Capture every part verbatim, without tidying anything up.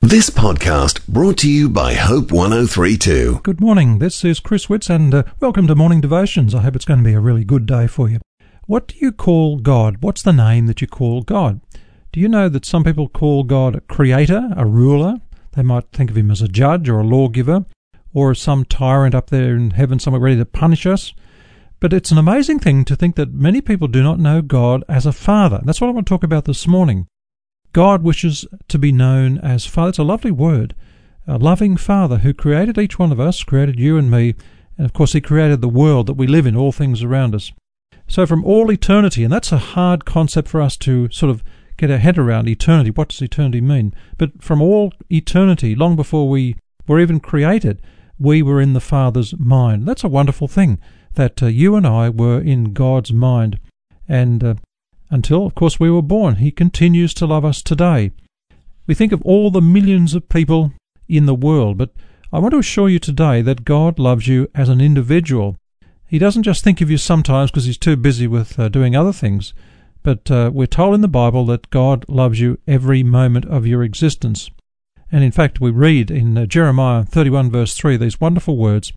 This podcast brought to you by Hope one oh three two. Good morning, this is Chris Witts and uh, welcome to Morning Devotions. I hope it's going to be a really good day for you. What do you call God? What's the name that you call God? Do you know that some people call God a creator, a ruler? They might think of him as a judge or a lawgiver, or as some tyrant up there in heaven somewhere ready to punish us. But it's an amazing thing to think that many people do not know God as a father. That's what I want to talk about this morning. God wishes to be known as Father. It's a lovely word. A loving Father who created each one of us, created you and me, and of course He created the world that we live in, all things around us. So from all eternity, and that's a hard concept for us to sort of get our head around, eternity. What does eternity mean? But from all eternity, long before we were even created, we were in the Father's mind. That's a wonderful thing, that uh, you and I were in God's mind. And uh, until, of course, we were born, He continues to love us today. We think of all the millions of people in the world, but I want to assure you today that God loves you as an individual. He doesn't just think of you sometimes because He's too busy with uh, doing other things, but uh, we're told in the Bible that God loves you every moment of your existence. And in fact, we read in uh, Jeremiah thirty-one verse three these wonderful words,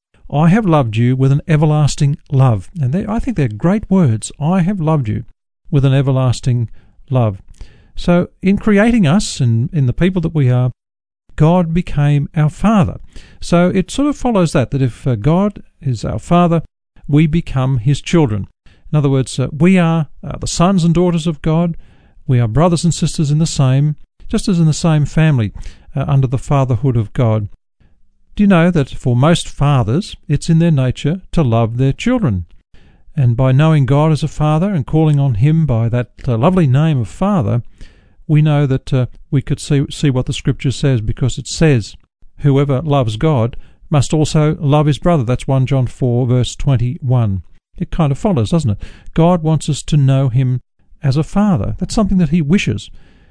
I have loved you with an everlasting love. And they, I think they're great words. I have loved you with an everlasting love. So in creating us and in the people that we are, God became our Father. So it sort of follows that, that if uh, God is our Father, we become His children. In other words, uh, we are uh, the sons and daughters of God. We are brothers and sisters in the same, just as in the same family, uh, under the fatherhood of God. Do you know that for most fathers, it's in their nature to love their children? And by knowing God as a Father and calling on Him by that uh, lovely name of Father, we know that uh, we could see see what the Scripture says, because it says, whoever loves God must also love his brother. That's First John four, verse twenty-one. It kind of follows, doesn't it? God wants us to know Him as a Father. That's something that He wishes.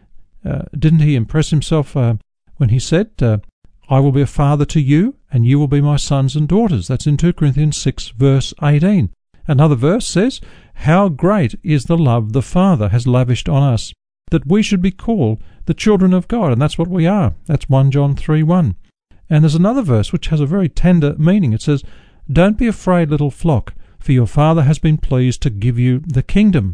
Uh, didn't He impress Himself uh, when He said, uh, I will be a father to you, and you will be my sons and daughters? That's in Second Corinthians six, verse eighteen. Another verse says, how great is the love the Father has lavished on us, that we should be called the children of God. And that's what we are. That's First John three, one. And there's another verse which has a very tender meaning. It says, don't be afraid, little flock, for your Father has been pleased to give you the kingdom.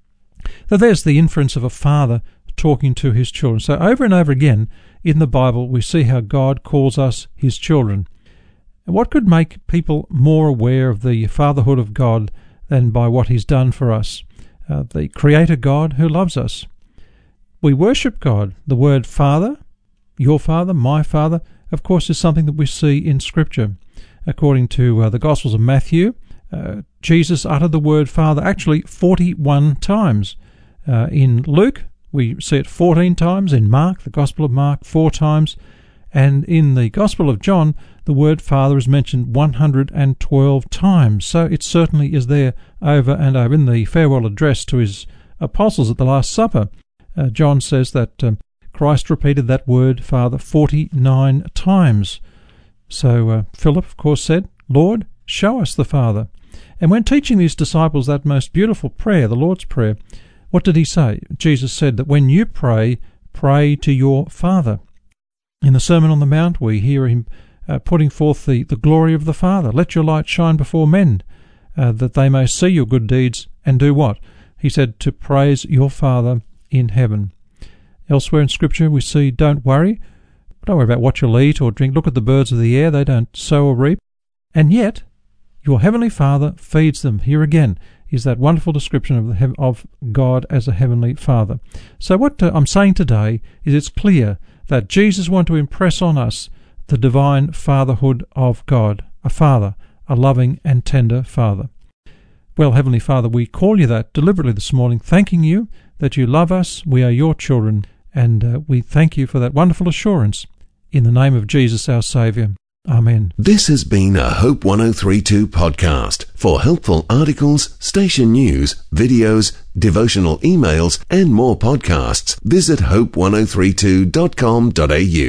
So there's the inference of a father talking to his children. So over and over again in the Bible we see how God calls us His children. And what could make people more aware of the fatherhood of God than by what He's done for us? Uh, the Creator God who loves us. We worship God. The word Father, your Father, my Father, of course, is something that we see in Scripture. According to uh, the Gospels of Matthew, uh, Jesus uttered the word Father actually forty-one times. Uh, in Luke, we see it fourteen times. In Mark, the Gospel of Mark, four times. And in the Gospel of John, the word Father is mentioned one hundred twelve times. So it certainly is there over and over. In the farewell address to His apostles at the Last Supper, uh, John says that um, Christ repeated that word Father forty-nine times. So uh, Philip, of course, said, Lord, show us the Father. And when teaching these disciples that most beautiful prayer, the Lord's Prayer, what did He say? Jesus said that when you pray, pray to your Father. In the Sermon on the Mount, we hear Him uh, putting forth the, the glory of the Father. Let your light shine before men, uh, that they may see your good deeds and do what? He said, to praise your Father in heaven. Elsewhere in Scripture we see, don't worry. Don't worry about what you'll eat or drink. Look at the birds of the air. They don't sow or reap. And yet, your Heavenly Father feeds them. Here again is that wonderful description of, the, of God as a Heavenly Father. So what uh, I'm saying today is it's clear that Jesus wanted to impress on us the divine fatherhood of God, a Father, a loving and tender Father. Well, Heavenly Father, we call you that deliberately this morning, thanking you that you love us, we are your children, and uh, we thank you for that wonderful assurance in the name of Jesus our Saviour. Amen. This has been a Hope one oh three two podcast. For helpful articles, station news, videos, devotional emails, and more podcasts, visit hope one oh three two dot com dot a u.